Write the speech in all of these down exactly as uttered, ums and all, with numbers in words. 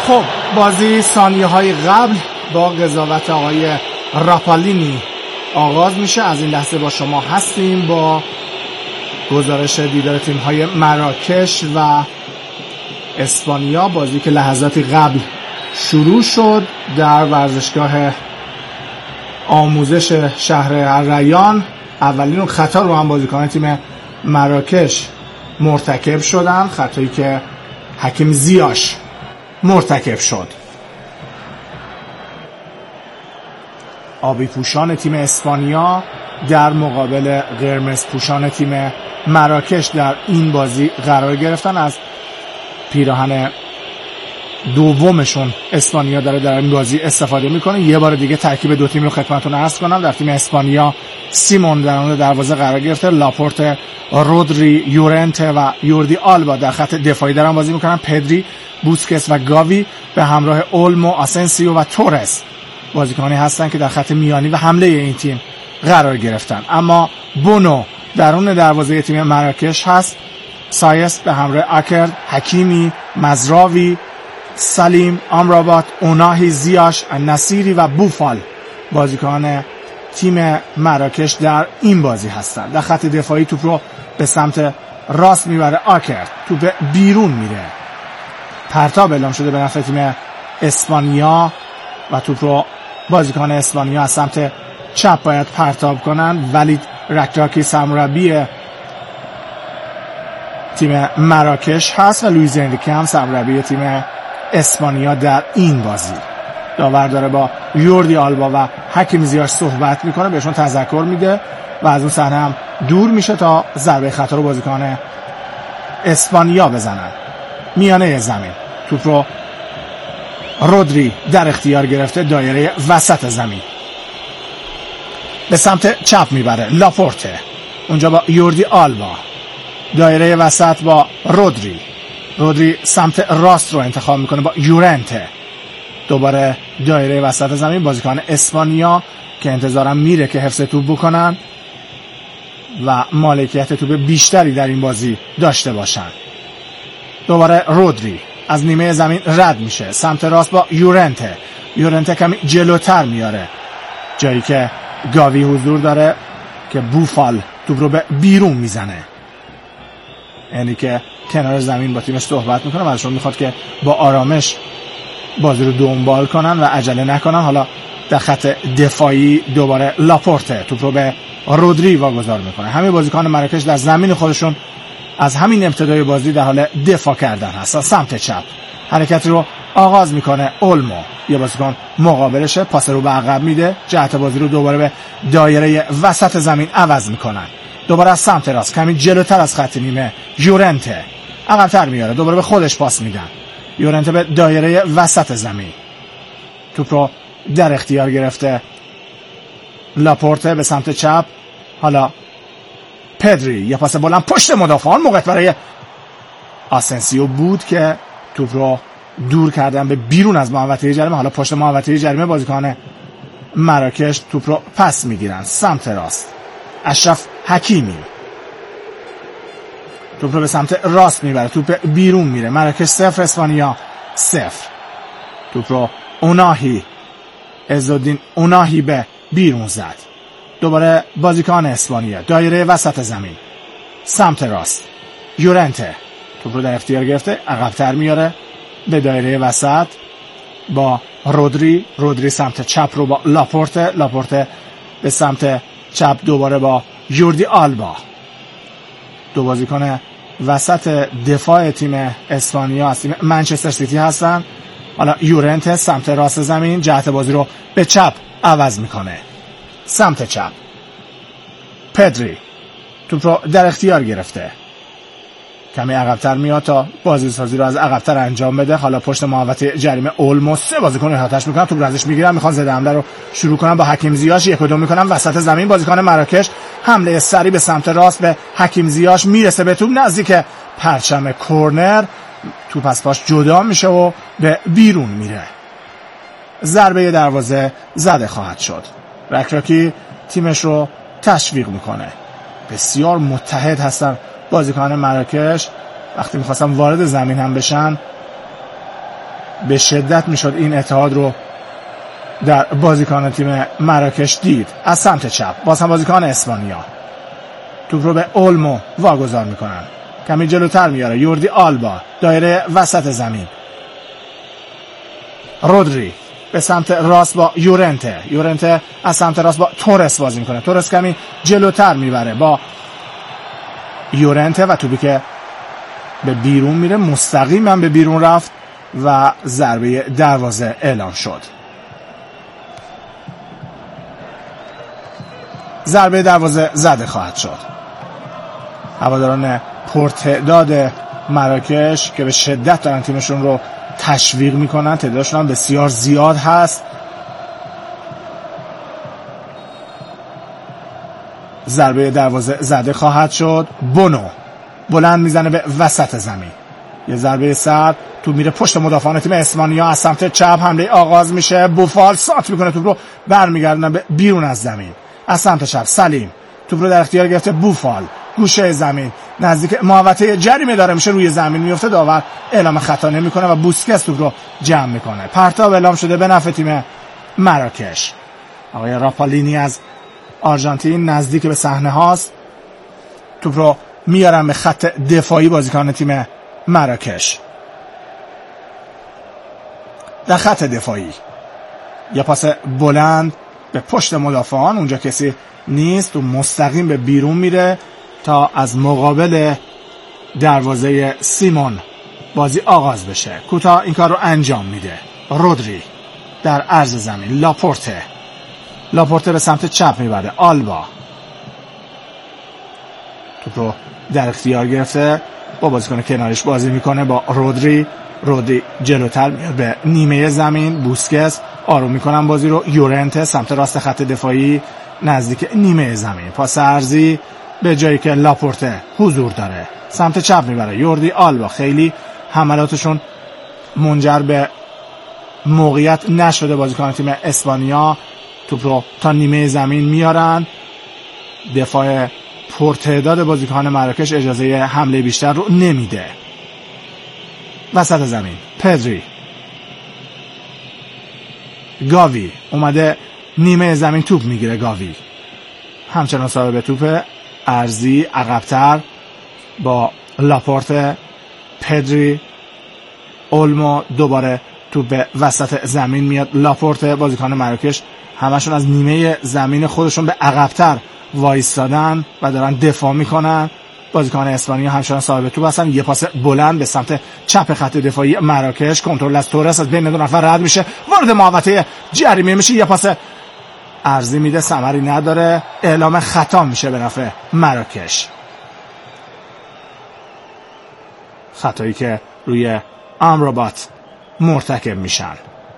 خب بازی ثانیه های قبل با قضاوت آقای راپالینی آغاز میشه. از این لحظه با شما هستیم با گزارش دیدار تیم های مراکش و اسپانیا، بازی که لحظاتی قبل شروع شد در ورزشگاه آموزش شهر الریان. اولین خطا رو هم بازیکن تیم مراکش مرتکب شدن، خطایی که حکیم زیاش مرتکب شد. آبی پوشان تیم اسپانیا در مقابل قرمز پوشان تیم مراکش در این بازی قرار گرفتن. از پیراهن دومشون اسپانیا داره در این بازی استفاده میکنه. یه بار دیگه ترکیب دو تیم رو خدمتتون عرض کنم. در تیم اسپانیا سیمون در اون دروازه قرار گرفته، لاپورت، رودری، یورنته و یوردی آلبا در خط دفاعی دارن بازی میکنن. پدری، بوسکس و گاوی به همراه اولمو، آسنسیو و تورس بازیکنانی هستن که در خط میانی و حمله این تیم قرار گرفتن. اما بونو درون دروازه تیم مراکش هست. سایس به همراه اکرد، حکیمی، مزراوی، سلیم، امرابات، اوناهی، زیاش، نصیری و بوفال بازیکن تیم مراکش در این بازی هستند. در خط دفاعی توپ رو به سمت راست میبره آکرد، توپ بیرون میره، پرتاب اعلام شده به نفع تیم اسپانیا و توپ رو بازیکن اسپانیا از سمت چپ باید پرتاب کنن. ولید رکراکی سرمربی تیم مراکش هست و لوئیز انریکه هم سرمربی تیم اسپانیا در این بازی. داور داره با یوردی آلبا و حکیم زیاش صحبت میکنه، بهشون تذکر میده و از اون صحنه هم دور میشه تا ضربه خطا رو بازیکن اسپانیا بزنن. میانه زمین توپ رو رودری در اختیار گرفته، دایره وسط زمین به سمت چپ میبره. لاپورته اونجا با یوردی آلبا، دایره وسط با رودری. رودری سمت راست رو انتخاب میکنه با یورنته، دوباره دایره وسط زمین. بازیکن اسپانیا که انتظارم میره که حفظ توپ بکنن و مالکیت توپ بیشتری در این بازی داشته باشن. دوباره رودری از نیمه زمین رد میشه سمت راست با یورنته. یورنته کمی جلوتر میاره جایی که گاوی حضور داره که بوفال توپ رو به بیرون میزنه. یعنی که کنار زمین با تیمش صحبت میکنه و ازشون میخواد که با آرامش بازی رو دنبال کنن و عجله نکنن. حالا در خط دفاعی دوباره لاپورته توپ رو به رودری واگذار میکنه. همه بازیکن مراکش در زمین خودشون از همین ابتدای بازی در حال دفاع کردن هستن. سمت چپ حرکت رو آغاز میکنه اولمو، یه بازیکن مقابلشه، پاس رو به عقب میده، جهت بازی رو دوباره به دایره وسط زمین عوض میکنن. دوباره از سمت راست کمی جلوتر از خط نیمه یورنته عقب‌تر میاره، دوباره به خودش پاس میدن. یورنته به دایره وسط زمین توپ رو در اختیار گرفته. لاپورته به سمت چپ، حالا پدری یه پاس بلند پشت مدافعان، موقعیت برای آسنسیو بود که توپ رو دور کردن به بیرون از محوطه جریمه. حالا پشت محوطه جریمه بازیکن مراکش توپ رو پس میگیرن سمت راست. اشرف حکیمی توپ رو به سمت راست میبره، توپ بیرون میره. مراکش صفر، اسپانیا صفر. توپ رو اوناهی عزالدین اوناهی به بیرون زد. دوباره بازیکن اسپانیا دایره وسط زمین سمت راست. یورنته توپ رو در اختیار گرفته، عقب‌تر میاره به دایره وسط با رودری. رودری سمت چپ رو با لاپورته. لاپورته به سمت چپ دوباره با یوردی آلبا. دو بازیکن وسط دفاع تیم اسپانیا از تیم منچستر سیتی هستن. حالا یورنته سمت راست زمین جهت بازی رو به چپ عوض میکنه. سمت چپ پدری توپ رو در اختیار گرفته، کمی عقب‌تر میاد تا بازی سازی رو از عقب‌تر انجام بده. حالا پشت محوطه جریمه اولمو سه بازیکن احاطه‌اش میکنن، توپ رو ازش میگیرن، میخوان ضد حمله رو شروع کنن با حکیم زیاش. یک و دو میکنن وسط زمین. بازیکن مراکش حمله سری به سمت راست به حکیم زیاش میرسه به توپ نزدیک پرچم کورنر. توپ از پاش جدا میشه و به بیرون میره. ضربه دروازه زده خواهد شد. رکراکی تیمش رو تشویق میکنه. بسیار متحد هستن بازیکنان مراکش. وقتی میخواستن وارد زمین هم بشن به شدت میشد این اتحاد رو در بازیکن تیم مراکش دید. از سمت چپ باز هم بازیکن اسپانیا توپ رو به اولمو واگذار میکنن، کمی جلوتر میاره یوردی آلبا، دایره وسط زمین، رودری به سمت راست با یورنته، یورنته از سمت راست با تورس بازی میکنه، تورس کمی جلوتر میبره با یورنته و توپی که به بیرون میره، مستقیما به بیرون رفت و ضربه دروازه اعلام شد. ضربه دروازه زده خواهد شد. هواداران پرتعداد مراکش که به شدت دارن تیمشون رو تشویق میکنن، تعدادشون هم بسیار زیاد هست. ضربه دروازه زده خواهد شد. بونو بلند میزنه به وسط زمین، یه ضربه سر، تو میره پشت مدافعان تیم اسپانیا. از سمت چپ حمله آغاز میشه، بوفال سانت میکنه، توپ رو برمیگردونه به بیرون از زمین. از سمت چپ سلیم توپ رو در اختیار گرفته، بوفال گوشه زمین نزدیک محوطه جریمه داره میشه، روی زمین میفته، داور اعلام خطا نمیکنه و بوسکس توپ رو جمع میکنه. پرتاب اعلام شده به نفع تیم مراکش. آقای راپالینی از آرژانتین نزدیک به صحنه هاست، توپ رو میارن به خط دفاعی بازیکن تیم مراکش. در خط دفاعی یه پاس بلند به پشت مدافعان، اونجا کسی نیست و مستقیم به بیرون میره تا از مقابل دروازه سیمون بازی آغاز بشه. کوتاه این کار رو انجام میده. رودری در عرض زمین، لاپورته لاپورته به سمت چپ میبره، آلبا توپ رو در اختیار گرفته، با بازیکن کنارش بازی میکنه با رودری. رودری جلوتر میاد به نیمه زمین، بوسکس آروم میکنن بازی رو. یورنته سمت راست خط دفاعی نزدیک نیمه زمین، پاس عرضی به جایی که لاپورته حضور داره، سمت چپ میبره یوردی آلبا. خیلی حملاتشون منجر به موقعیت نشده، بازیکن تیم اسپانیا توپ رو تا نیمه زمین میارن. دفاع پرتعداد بازیکن مراکش اجازه حمله بیشتر رو نمیده. وسط زمین پدری، گاوی اومده نیمه زمین توپ میگیره، گاوی همچنان صاحب توپ، ارزی عقبتر با لاپورت، پدری، اولمو، دوباره توپ به وسط زمین میاد. لاپورت بازیکن مراکش همشون از نیمه زمین خودشون به عقبتر وایستادن و دارن دفاع میکنن. بازیکن اسپانیا همچنان صاحب توپ هستن. یه پاس بلند به سمت چپ خط دفاعی مراکش، کنترل از تورس از بین دو نفر رد میشه، وارد محوطه جریمه میشه، یه پاس عرضی میده، ثمری نداره، اعلام خطا میشه به نفع مراکش. خطایی که روی امرابات مرتکب میشن.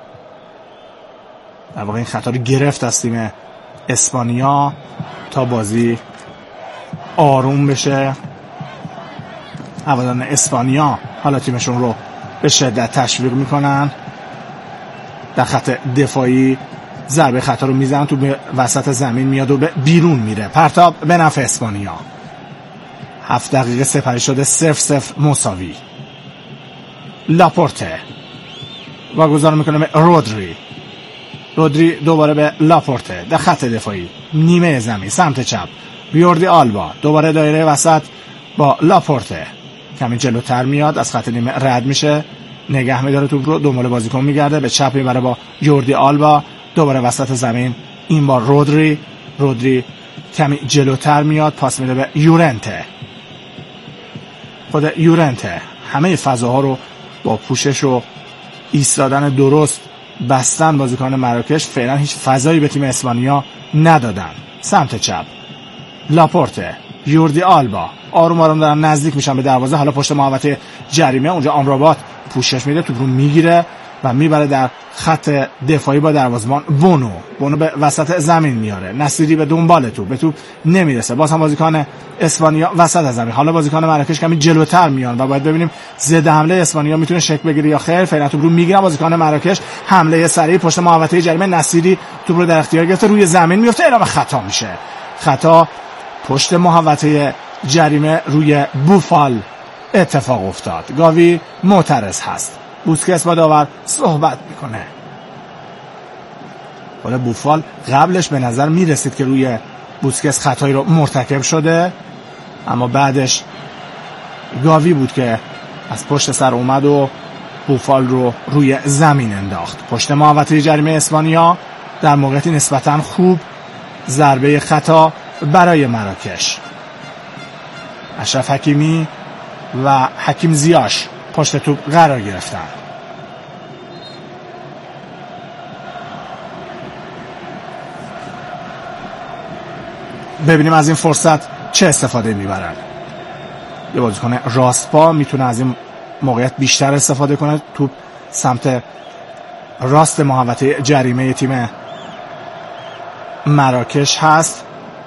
در واقع این خطا رو گرفت از تیم اسپانیا تا بازی آروم بشه. هواداران اسپانیا حالا تیمشون رو به شدت تشویق میکنن. در خط دفاعی ضربه خطا رو میزنن، تو به وسط زمین میاد و به بیرون میره. پرتاب به نفع اسپانیا. هفت دقیقه سپری شده، صفر صفر مساوی. لاپورته واگذار میکنه به رودری. رودری دوباره به لاپورته در خط دفاعی نیمه زمین سمت چپ، یوردی آلبا دوباره دایره وسط با لاپورته، کمی جلوتر میاد، از خط نیمه رد میشه، نگه میداره توپ رو، دنبال بازیکن میگرده، به چپ میبره با یوردی آلبا، دوباره وسط زمین، این بار رودری. رودری کمی جلوتر میاد، پاس میده به یورنته. خود یورنته همه فضاها رو با پوشش و ایستادن درست بستن بازیکن مراکش، فعلا هیچ فضایی به تیم اسپانیا ندادن. سمت چپ لاپورته، یوردی آلبا آروم آروم دارن نزدیک میشن به دروازه. حالا پشت محوطه جریمه، اونجا آمرابات پوشش میده، توپ رو میگیره و میبره در خط دفاعی با دروازه‌بان بونو. بونو به وسط زمین میاره، نصیری به دنبال توپ، به توپ نمیرسه. باز هم بازیکن اسپانیا وسط زمین. حالا بازیکن مراکش کمی جلوتر میان و باید ببینیم ضد حمله اسپانیا میتونه شکل بگیره یا خیر. فعلا توپ رو میگیره بازیکن مراکش، حمله سریع پشت محوطه جریمه، نصیری توپ رو در اختیار گرفته، روی زمین میفته، اعلام خطا میشه. خطا پشت محوطه جریمه روی بوفال اتفاق افتاد. گاوی معترض هست. بوسکس با داور صحبت میکنه. حالا بوفال قبلش به نظر میرسید که روی بوسکس خطایی رو مرتکب شده، اما بعدش گاوی بود که از پشت سر اومد و بوفال رو روی زمین انداخت. پشت محوطه جریمه اسپانیا در موقعیتی نسبتاً خوب ضربه خطا برای مراکش. اشرف حکیمی و حکیم زیاش پشت توپ قرار گرفتن. ببینیم از این فرصت چه استفاده میبرن. یه بازیکن راست پا میتونه از این موقعیت بیشتر استفاده کنه. توپ سمت راست محوطه جریمه تیم مراکش هست.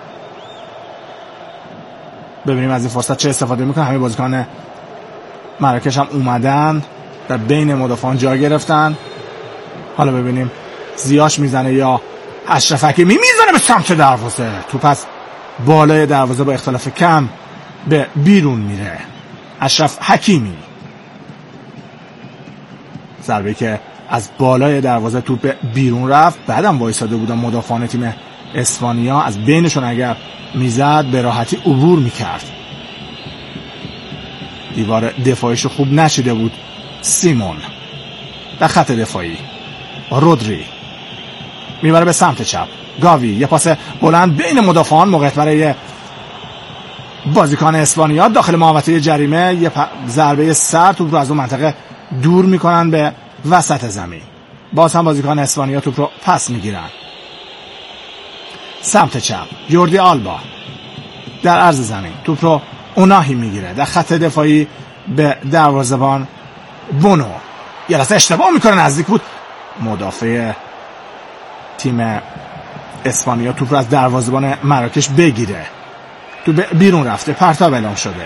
ببینیم از این فرصت چه استفاده میکنه. همه بازیکن مراکش هم اومدن در بین مدافعان جا گرفتن. حالا ببینیم زیاش میزنه یا اشرف حکیمی میزنه به سمت دروازه. توپ از بالای دروازه با اختلاف کم به بیرون میره. اشرف حکیمی ضربه که از بالای دروازه توپ به بیرون رفت. بعدم وایساده بودن مدافعان تیم اسپانیا، از بینشون اگر میزد به راحتی عبور میکرد. دیوار دفاعیشو خوب نشیده بود. سیمون در خط دفاعی رودری میبره به سمت چپ. گاوی یه پاس بلند بین مدافعان، موقعیت برای بازیکن اسپانیا داخل محوطه جریمه. یه ضربه سر، توپ رو از اون منطقه دور میکنن به وسط زمین. باز هم بازیکن اسپانیا توپ رو پس میگیرن سمت چپ. یوردی آلبا در عرض زمین توپ رو اوناهی میگیره. در خط دفاعی به دروازه‌بان بونو یه لحظه اشتباه میکنه، نزدیک بود مدافع تیم اسپانیا توپ رو از دروازه‌بان مراکش بگیره. توپ بیرون رفته، پرتاب اعلام شده.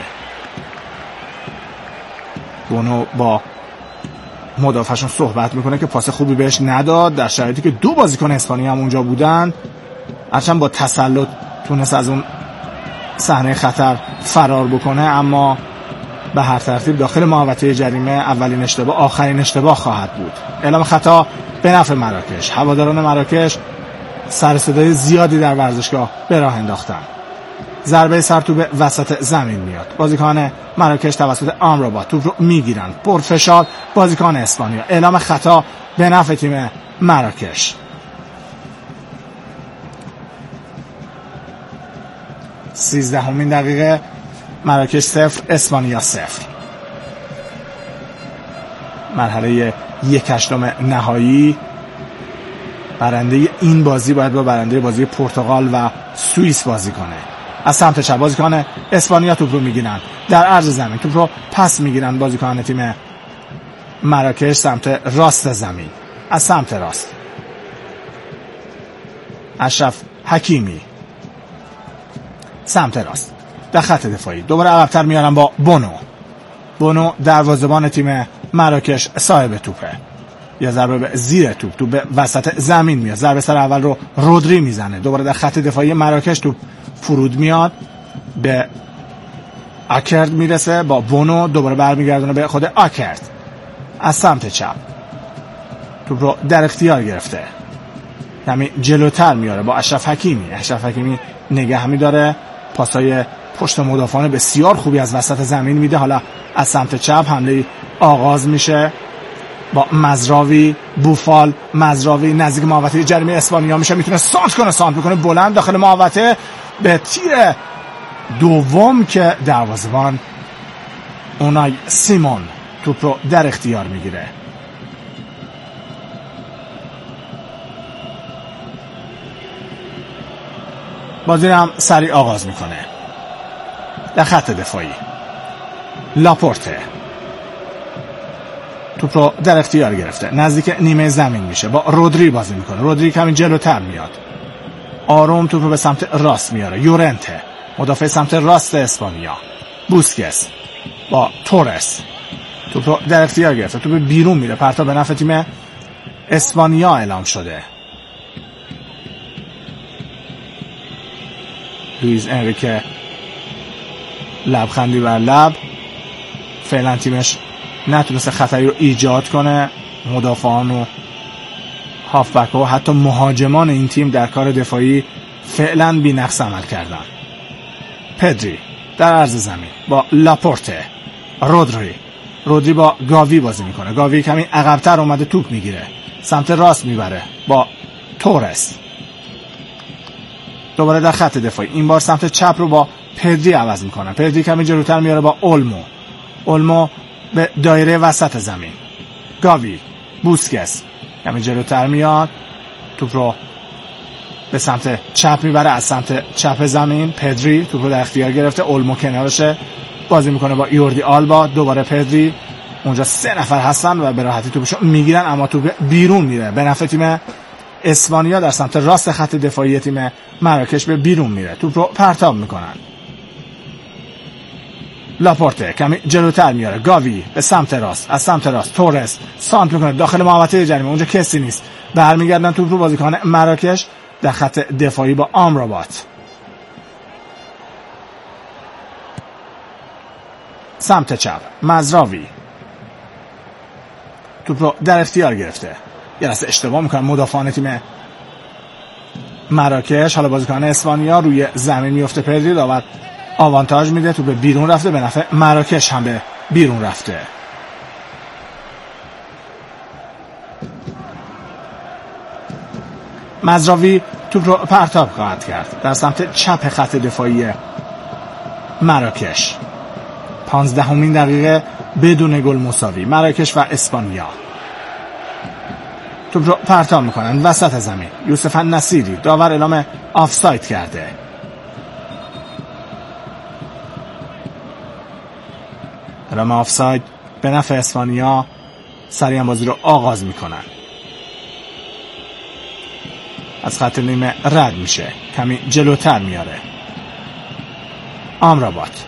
بونو با مدافعشون صحبت میکنه که پاس خوبی بهش نداد، در شرایطی که دو بازیکن اسپانیا هم اونجا بودن. هرچند با تسلط تونست از اون صحنه خطر فرار بکنه، اما به هر ترتیب داخل محوطه جریمه اولین اشتباه آخرین اشتباه خواهد بود. اعلام خطا به نفع مراکش. هواداران مراکش سر صدای زیادی در ورزشگاه به راه انداختن. ضربه سر توپ وسط زمین میاد. بازیکن مراکش توسط آمرابات توپ رو میگیرن. پرفشار بازیکن اسپانیا. اعلام خطا به نفع تیم مراکش. سیزدهمین دقیقه. مراکش صفر اسپانیا صفر. مرحله یک هشتم نهایی. برنده این بازی باید با برنده بازی پرتغال و سوئیس بازی کنه. از سمت چپ بازیکن اسپانیا توپ رو میگیرن در عرض زمین. توپ رو پس میگیرن بازیکن تیم مراکش سمت راست زمین. از سمت راست اشرف حکیمی سمت راست در خط دفاعی. دوباره عقب‌تر میارن با بونو. بونو دروازه‌بان تیم مراکش صاحب توپه. یا ضربه به زیر توپ، توپ به وسط زمین میاد. ضربه سر اول رو رودری میزنه. دوباره در خط دفاعی مراکش توپ فرود میاد، به آکرد میرسه. با بونو دوباره برمیگردونه به خود آکرد از سمت چپ. توپ رو در اختیار گرفته، همین جلوتر میاره با اشرف حکیمی. اشرف حکیمی نگه میداره، پاسای پشت مدافعان بسیار خوبی از وسط زمین میده. حالا از سمت چپ حمله آغاز میشه با مزراوی. بوفال مزراوی نزدیک محوطه جریمه اسپانیا میشه، میتونه سانت کنه، سانت میکنه بلند داخل محوطه به تیر دوم که دروازه‌بان اونای سیمون توپ رو در اختیار میگیره. بازی هم سریع آغاز میکنه. در خط دفاعی لاپورته توپ رو در اختیار گرفته، نزدیک نیمه زمین میشه، با رودری بازی میکنه. رودری کمی جلوتر میاد، آروم توپ رو به سمت راست میاره. یورنته مدافع سمت راست اسپانیا. بوسکس با تورس توپ رو در اختیار گرفته، توپ بیرون میره، پرتاب به نفع تیم اسپانیا اعلام شده. لوئیز انریکه لبخندی بر لب، فعلا تیمش نتونسته خطری رو ایجاد کنه. مدافعان و هافبک و حتی مهاجمان این تیم در کار دفاعی فعلا بی نقص عمل کردن. پدری در عرض زمین با لاپورته. رودری رودری با گاوی بازی میکنه. گاوی کمی عقب‌تر اومده توپ میگیره، سمت راست میبره با تورس. دوباره در خط دفاعی، این بار سمت چپ رو با پدری عوض میکنه. پدری کمی جلوتر میاره با اولمو. اولمو به دایره وسط زمین. گاوی، بوسکس کمی جلوتر میاد، توپ رو به سمت چپ میبره. از سمت چپ زمین پدری توپ رو در اختیار گرفته. اولمو کنارشه بازی میکنه با یوردی آلبا. دوباره پدری، اونجا سه نفر هستن و به راحتی توپشو میگیرن، اما توپ بیرون میره به نفع تیم اسپانیا. در سمت راست خط دفاعی تیم مراکش به بیرون میره، توپ رو پرتاب میکنن. لاپورته کمی جلوتر میاره. گاوی به سمت راست، از سمت راست تورس سانت میکنه داخل محوطه جریمه، اونجا کسی نیست. برمیگردن توپ رو بازیکن مراکش در خط دفاعی با آمرابات. سمت چپ مزراوی توپ رو در اختیار گرفته، یه لحظه اشتباه میکنن مدافعان تیم مراکش. حالا بازیکن اسپانیا روی زمین میفته. پدری داور آوانتاژ میده، توپ بیرون رفته، به نفع مراکش هم به بیرون رفته. مزراوی توپ رو پرتاب خواهد کرد در سمت چپ خط دفاعی مراکش. پانزدهمین دقیقه بدون گل مساوی، مراکش و اسپانیا. توپ رو پرتاب میکنن وسط زمین. یوسف النصیری، داور اعلام آفساید کرده. اعلام آفساید به نفع اسپانیا. سریع بازی رو آغاز میکنن. از خط نیمه رد میشه، کمی جلوتر میاره. آمرابات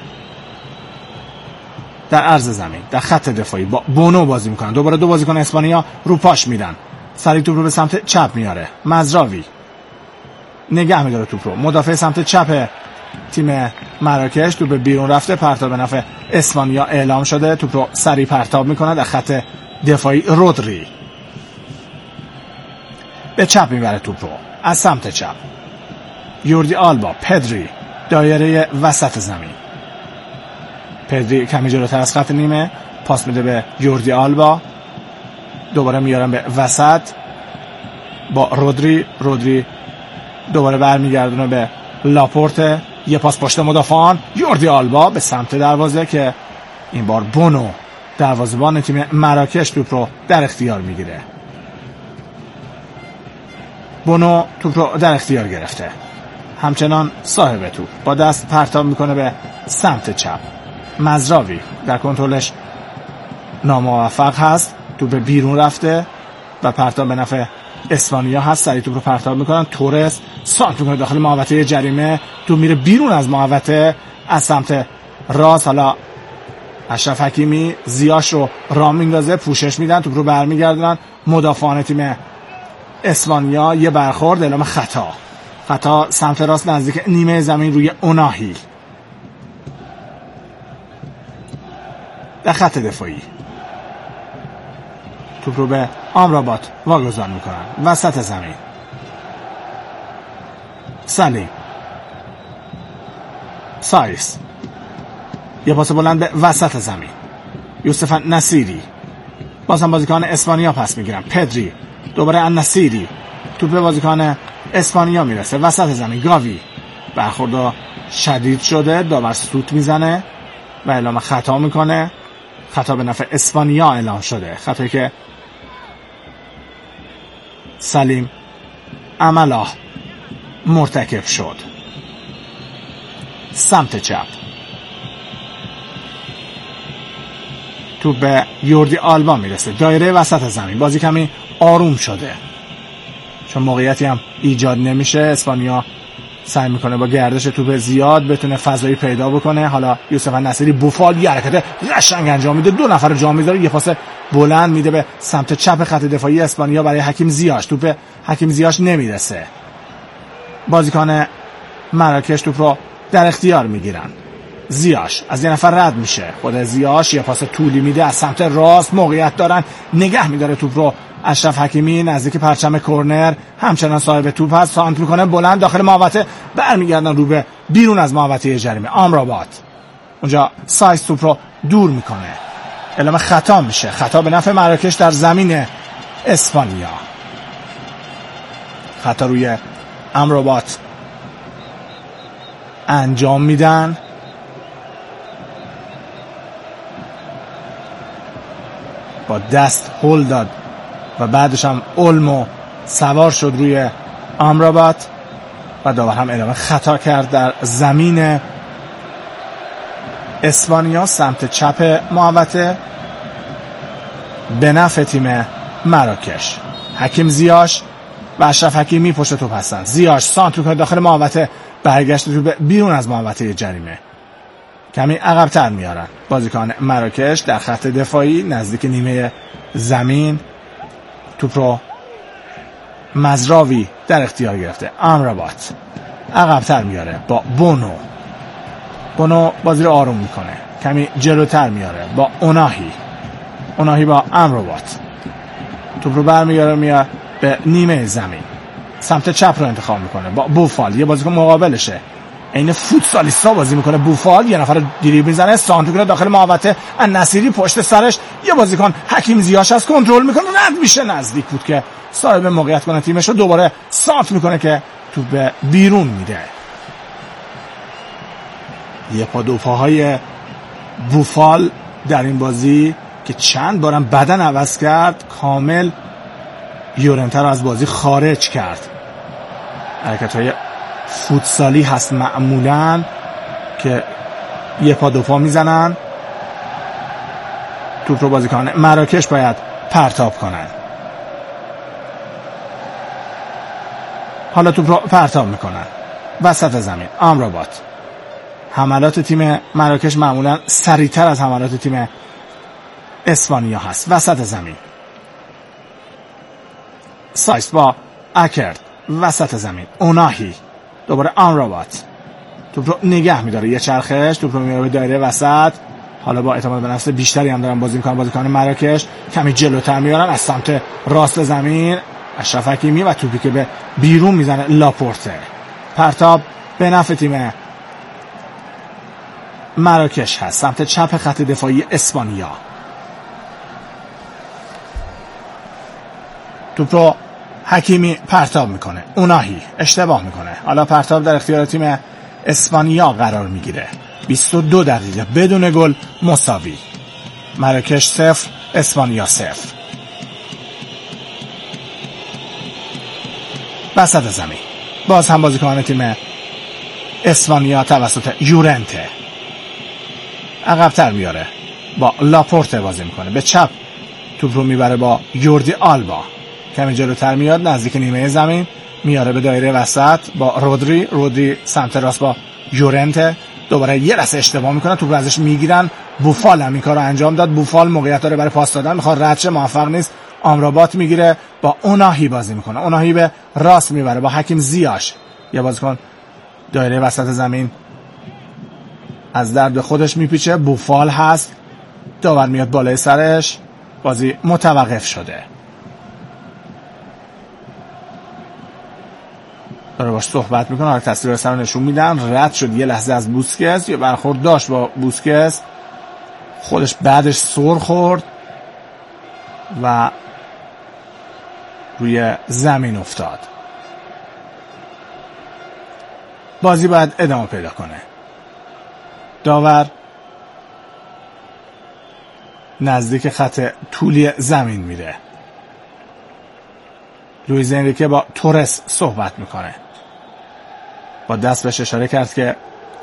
در عرض زمین در خط دفاعی با بونو بازی میکنن. دوباره دو بازیکن اسپانیا رو پاش میدن. سریع توپ رو به سمت چپ میاره. مزراوی نگه میداره توپ رو. مدافع سمت چپ تیم مراکش توپ بیرون رفته، پرتاب به نفع اسپانیا اعلام شده. توپ رو سریع پرتاب میکنه در خط دفاعی. رودری به چپ میبره توپ رو از سمت چپ. یوردی آلبا، پدری دایره وسط زمین. پدری کمی جلوتر از خط نیمه پاس میده به یوردی آلبا. دوباره میارن به وسط با رودری. رودری دوباره برمیگردونه به لاپورته. یه پاس پشت مدافعان. یوردی آلبا به سمت دروازه که این بار بونو دروازه‌بان تیم مراکش توپ رو در اختیار میگیره. بونو توپ رو در اختیار گرفته، همچنان صاحب توپ با دست پرتاب میکنه به سمت چپ. مزراوی در کنترلش ناموفق هست، توپ بیرون رفته و پرتاب به نفع اسپانیا هست. سریع توپ رو پرتاب میکنن. تورس سانت میکنه داخل محوطه جریمه، توپ میره بیرون از محوطه از سمت راست. حالا اشرف حکیمی زیاش رو راه میندازه، پوشش میدن، توپ رو برمیگردونن مدافعان تیم اسپانیا. یه برخورد اعلام خطا. خطا سمت راست نزدیک نیمه زمین روی اوناهی. در خط دفاعی توپ رو به آمرابات واگذار میکنن وسط زمین. سلیم، سایس، یه پاس بلند به وسط زمین. یوسف النصیری، باز هم بازیکن اسپانیا پس میگیرن. پدری، دوباره النصیری، توپ به بازیکن اسپانیا میرسه وسط زمین. گاوی، برخورد شدید شده، داور سوت میزنه و اعلام خطا میکنه. خطا به نفع اسپانیا اعلام شده، خطایی که سلیم عملا مرتکب شد. سمت چپ توپ به یوردی آلبا میرسه دایره وسط زمین. بازی کمی آروم شده چون موقعیتی هم ایجاد نمیشه. اسپانیا سعی میکنه با گردش توپ زیاد بتونه فضایی پیدا بکنه. حالا یوسف النصیری بوفال یه حرکت قشنگ انجام میده، دو نفر رو جا میذاره، یه پاس بلند میده به سمت چپ خط دفاعی اسپانیا برای حکیم زیاش. توپ حکیم زیاش نمیرسه. بازیکن مراکش توپ رو در اختیار میگیرن. زیاش از یه نفر رد میشه، خود زیاش یه پاس طولی میده از سمت راست، موقعیت دارن، نگه میداره توپ رو اشرف حکیمی نزدیک پرچم کرنر، همچنان صاحب توپ هست، سانت میکنه بلند داخل محوطه، برمیگردن رو به بیرون از محوطه جریمه. آمراباد اونجا سایز توپ رو دور میکنه، اعلام خطا میشه، خطا به نفع مراکش در زمین اسپانیا. خطا روی آمراباد انجام میدن. با دست هل داد و بعدش هم اولمو سوار شد روی آمراباد و داور هم اعلام خطا کرد در زمین اسپانیا سمت چپ محوطه به نفع تیم مراکش. حکیم زیاش و اشرف حکیمی پشت توپ هستند. زیاش سانتر کنه داخل محوطه، برگشت توپ بیرون از محوطه جریمه، کمی عقب‌تر میارن بازیکن مراکش در خط دفاعی نزدیک نیمه زمین. توپ رو مزراوی در اختیار گرفته. آمراباد عقب‌تر میاره با بونو. بونو بازی رو آروم میکنه، کمی جلوتر میاره با اوناهی. اوناهی با آمراباد توپ رو برمیاره، میاد به نیمه زمین، سمت چپ رو انتخاب میکنه با بوفال، یه بازیکن مقابلشه، این فوتسالیستا بازی میکنه. بوفال یه نفر دریبل میزنه، سانتر کنه داخل محوطه، النصیری پشت سرش یه بازیکن حکیم زیاش از کنترل میکنه، رد میشه، نزدیک بود که صاحب موقعیت کنه تیمش رو، دوباره سانت میکنه که توپ بیرون میده. یه پا دو پاهای بوفال در این بازی که چند بارم بدن عوض کرد، کامل یورنته رو از بازی خارج کرد. حرکت های فوتسالی هست معمولاً که یه پا دو پا میزنن. توپ رو بازیکن مراکش باید پرتاب کنن. حالا توپ رو پرتاب میکنن وسط زمین. آمراباد. حملات تیم مراکش معمولاً سریعتر از حملات تیم اسپانیا هست. وسط زمین سایس با اکرد وسط زمین. اوناهی دوباره آمراباد توپ رو نگه میداره، یه چرخش توپ رو میاره به دایره وسط. حالا با اعتماد به نفس بیشتری هم دارن بازی میکنن بازیکن مراکش، کمی جلوتر میارن از سمت راست زمین اشرف حکیمی و توپی که به بیرون میزنه لاپورته. پرتاب به نفع تیم مراکش هست سمت چپ خط دفاعی اسپانیا. توپ رو حکیمی پرتاب میکنه، اوناهی اشتباه میکنه. حالا پرتاب در اختیار تیم اسپانیا قرار میگیره. بیست و دو دقیقه بدون گل مساوی. مراکش صفر اسپانیا صفر. وسط زمین باز هم بازیکن تیم اسپانیا توسط یورنته عقب‌تر میاره، با لاپورته بازی میکنه، به چپ توپ رو میبره با یوردی آلبا، کمی جلوتر میاد نزدیک نیمه زمین، میاره به دایره وسط با رودری. رودری سمت راست با یورنته، دوباره یه لحظه اشتباه میکنه، توپ رو ازش میگیرن. بوفال هم این کارو انجام داد. بوفال موقعیت داره برای پاس دادن، میخواد رد شه، موفق نیست. آمراباد میگیره، با اوناهی بازی میکنه. اوناهی به راست میبره با حکیم زیاش، یه بازیکن دایره وسط زمین از درد به خودش میپیچه. بوفال هست، داور میاد بالای سرش، بازی متوقف شده. داره باش صحبت میکنه، حالا تصویر سر رو نشون میدن. رد شد یه لحظه از بوسکس، یه برخورد داشت با بوسکس، خودش بعدش سر خورد و روی زمین افتاد. بازی باید ادامه پیدا کنه. داور نزدیک خط طولی زمین میره. لوئیز انریکه با تورس صحبت میکنه، با دست بهش اشاره کرد که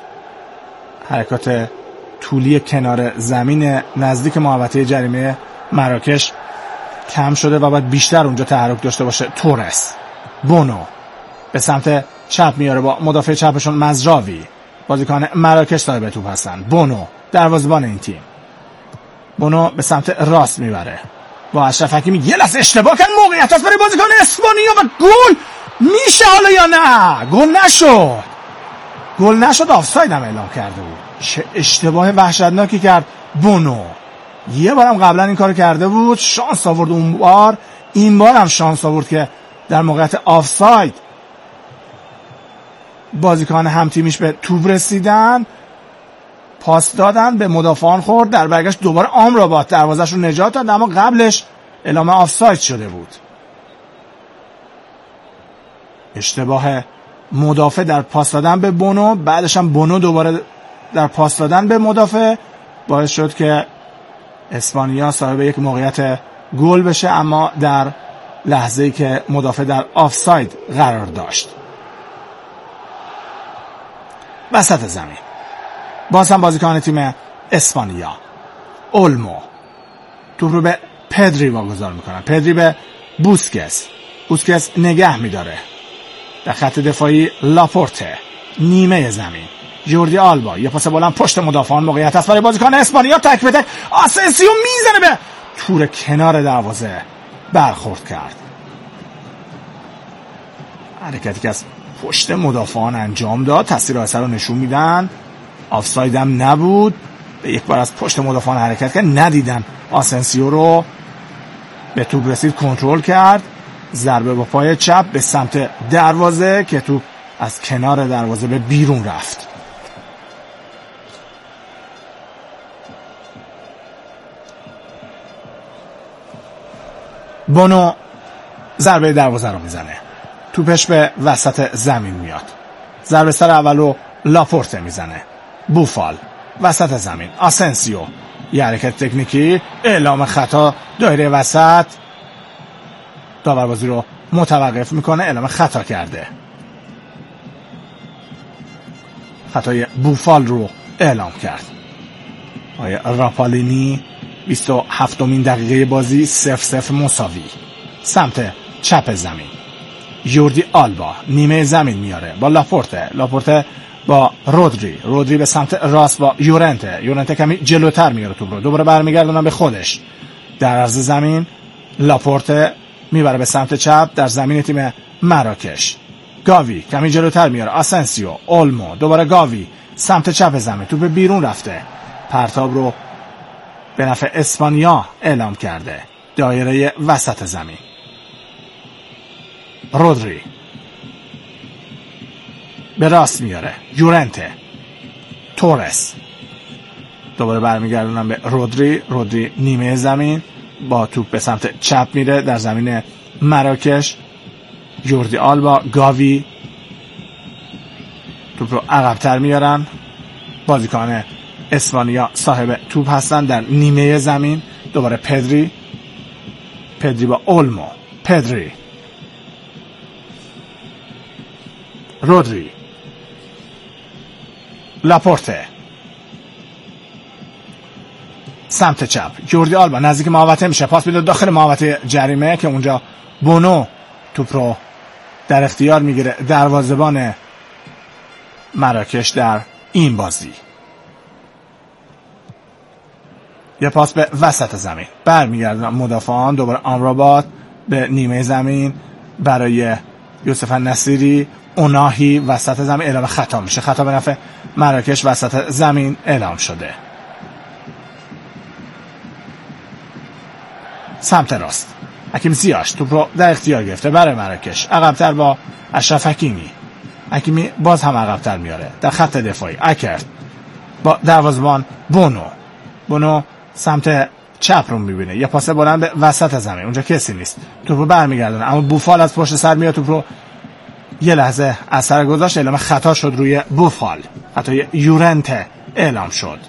حرکات طولی کنار زمین نزدیک محوطه جریمه مراکش کم شده و باید بیشتر اونجا تحرک داشته باشه. تورس. بونو به سمت چپ میاره با مدافع چپشون مزراوی، بازیکن مراکش صاحب توپ هستن. بونو دروازه‌بان این تیم. بونو به سمت راست میبره با اشرف حکیمی، یه لحظه اشتباه کرد، موقعیت هست برای بازیکن اسپانیا و گل میشه حالا یا نه؟ گل نشد. گل نشد، آفساید هم اعلام کرده بود. چه اشتباه وحشتناکی کرد بونو. یه بارم قبلا این کار کرده بود، شانس آورد اون بار، این بار هم شانس آورد که در موقعیت آفساید بازیکن هم تیمیش به توپ رسیدن، پاس دادن، به مدافعان خورد، در برگشت دوباره آمرابات دروازش رو نجات داد، اما قبلش اعلام آفساید شده بود. اشتباه مدافع در پاس دادن به بونو، بعدش هم بونو دوباره در پاس دادن به مدافع باعث شد که اسپانیا صاحب یک موقعیت گل بشه، اما در لحظه‌ای که مدافع در آفساید قرار داشت. وسط زمین باز هم بازیکن تیم اسپانیا اولمو توپ رو به پدری واگذار میکنن. پدری به بوسکس، بوسکس نگه میداره. در خط دفاعی لاپورته، نیمه زمین جوردی آلبا، یه پاس بلند پشت مدافعان، موقعیت است برای بازیکن اسپانیا، تک به تک آسنسیو میزنه به تور کنار دروازه، برخورد کرد. حرکتی که از پشت مدافعان انجام داد، تاثیر اثر رو نشون میدن. آفساید هم نبود، به یک بار از پشت مدافعان حرکت کرد، ندیدن آسنسیو رو، به توپ رسید، کنترل کرد، ضربه با پای چپ به سمت دروازه که توپ از کنار دروازه به بیرون رفت. بونو ضربه دروازه رو میزنه، توپش به وسط زمین میاد. ضربه سر اولو لاپورته میزنه. بوفال وسط زمین، آسنسیو یه حرکت تکنیکی، اعلام خطا دایره وسط، داوربازی رو متوقف میکنه، اعلام خطا کرده. خطای بوفال رو اعلام کرد. آیا راپالینی بیست و هفتمین دقیقه بازی صفر صفر مساوی. سمت چپ زمین یوردی آلبا نیمه زمین میاره با لاپورته، لاپورته با رودری، رودری به سمت راست با یورنته، یورنته کمی جلوتر میاره توپ رو، دوباره برمیگردونن به خودش در عرض زمین. لاپورته میبره به سمت چپ در زمین تیم مراکش. گاوی کمی جلوتر میاره، آسنسیو، اولمو، دوباره گاوی سمت چپ زمین، توپ بیرون رفته، پرتاب رو به نفع اسپانیا اعلام کرده. دایره وسط زمین رودری به راست میاره، یورنته، تورس، دوباره برمیگردونن به رودری، رودری نیمه زمین با توپ به سمت چپ میره در زمین مراکش. یوردی آلبا، گاوی توپ رو عقب‌تر میارن، بازیکن اسپانیا صاحب توپ هستن در نیمه زمین. دوباره پدری، پدری با اولمو، پدری، رودری، لاپورته سمت چپ، یوردی آلبا نزدیک محوطه میشه، پاس میده داخل محوطه جریمه که اونجا بونو توپ رو در اختیار میگیره، دروازه‌بان مراکش در این بازی. یه پاس به وسط زمین، برمیگردن مدافعان، دوباره آمرابات به نیمه زمین برای یوسف نصیری، اوناهی وسط زمین، اعلام خطا میشه، خطا به نفع مراکش وسط زمین اعلام شده. سمت راست حکیم زیاش توپ رو در اختیار گرفته برای مراکش، عقب‌تر با اشرف حکیمی، حکیمی باز هم عقب‌تر میاره در خط دفاعی. اکرد با دروازه‌بان بونو، بونو سمت چپ رو میبینه، یه پاس بلند به وسط زمین، اونجا کسی نیست، توپ رو برمیگردونه، اما بوفال از پشت سر میاد، توپ رو یه لحظه اثر گذاشت، اعلام خطا شد روی بوفال، خطای یورنته اعلام شد.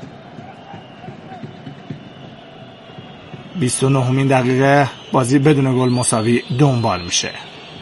بیست و نهمین دقیقه بازی بدون گل مساوی دنبال میشه.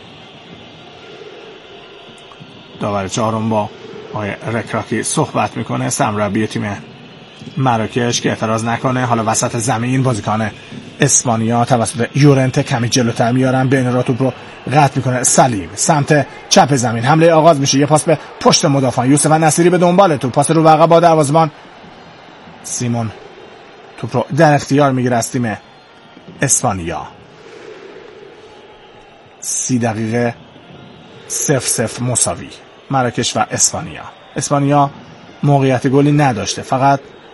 داور چهارم با آقای رکراکی صحبت میکنه، سرمربی تیم مراکش که اعتراض نکنه. حالا وسط زمین بازیکن اسپانیا توسط یورنته کمی جلوتر میارن، بین را توپ رو قطع میکنه. سلیم سمت چپ زمین، حمله آغاز میشه، یه پاس به پشت مدافعان، یوسف نصیری به دنبال توپ، پاس رو به عقب با دروازه‌بان سیمون توپ رو در اختیار میگیره از تیم اسپانیا. سی دقیقه صفر صفر مساوی مراکش و اسپانیا. اسپانیا موقعیت گلی نداشته، فقط